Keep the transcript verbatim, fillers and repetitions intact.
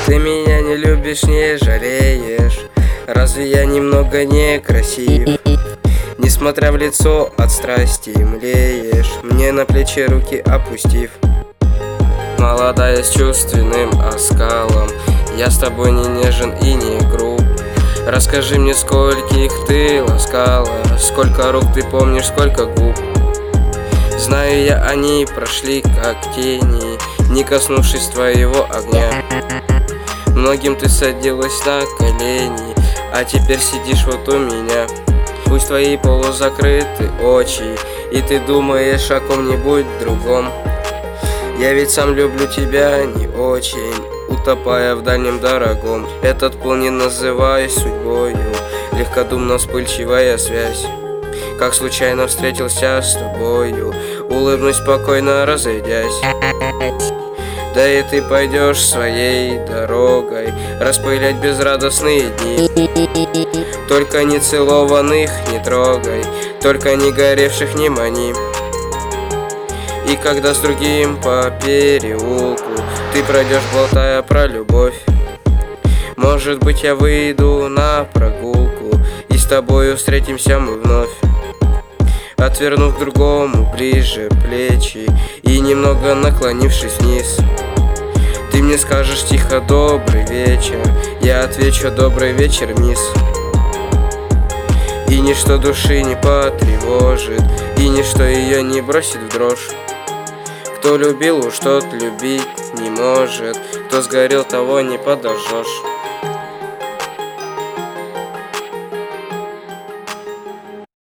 Ты меня не любишь, не жалеешь. Разве я немного некрасив? Несмотря в лицо от страсти млеешь, мне на плечи руки опустив. Молодая с чувственным оскалом, я с тобой не нежен и не груб. Расскажи мне, скольких ты ласкала, сколько рук ты помнишь, сколько губ. Знаю я, они прошли как тени, не коснувшись твоего огня. Многим ты садилась на колени, а теперь сидишь вот у меня. Пусть твои полузакрыты очи, и ты думаешь о ком-нибудь другом. Я ведь сам люблю тебя не очень, утопая в дальнем дорогом. Этот пол не называй судьбою, легкодумно вспыльчивая связь. Как случайно встретился с тобою, улыбнусь спокойно, разойдясь. Да и ты пойдешь своей дорогой, распылять безрадостные дни. Только не целованных не трогай, только не горевших не мани. И когда с другим по переулку ты пройдешь, болтая про любовь, может быть, я выйду на прогулку, и с тобою встретимся мы вновь. Отвернув к другому ближе плечи и немного наклонившись вниз, ты мне скажешь тихо: добрый вечер. Я отвечу: добрый вечер, мисс. И ничто души не потревожит, и ничто ее не бросит в дрожь. Кто любил, уж тот любить не может, кто сгорел, того не подожжешь.